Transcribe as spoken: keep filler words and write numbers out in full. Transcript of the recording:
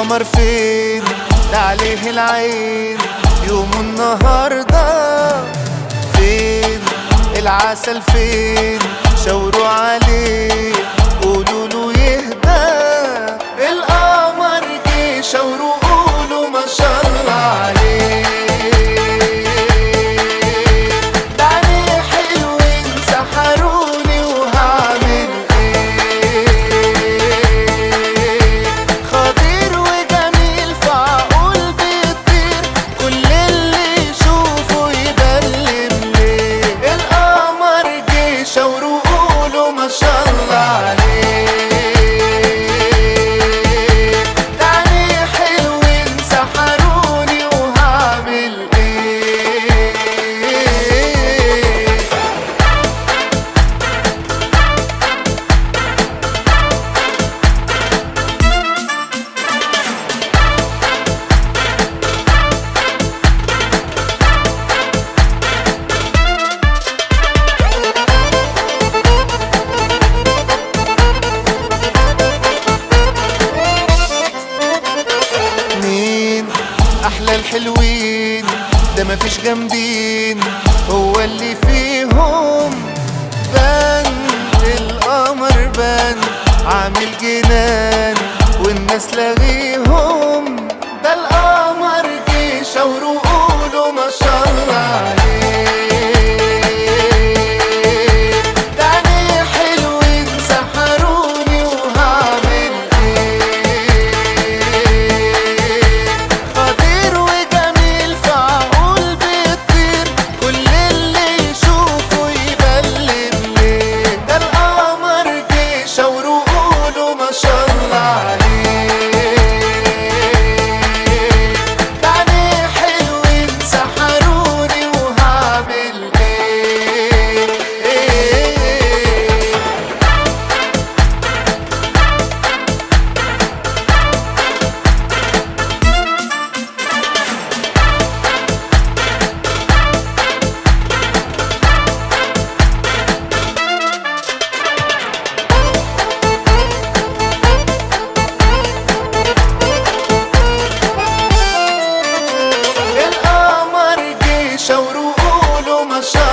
القمر فين ده عليه العين يوم النهاردة؟ فين العسل فين شاوروا عليه قولوا له يهدى. القمر جه شاوروا قولوا ما شاء الله عليه. ده عينيه حلوين سحروني وهعمل ايه؟ خطير وجميل فعقول بيطير كل اللي يشوفه يبلم ليه. القمر جه شاوروا قولوا ما شاء الله عليه. أحلى الحلوين ده مفيش جنبين هو اللي فيهم بان. القمر بان عامل جنان والناس لاغيهم. ده القمر جه شاوروا قولوا ما شاء الله عليه. ده عينيه حلوين سحروني وهعمل شاوروا قولوا ما شاء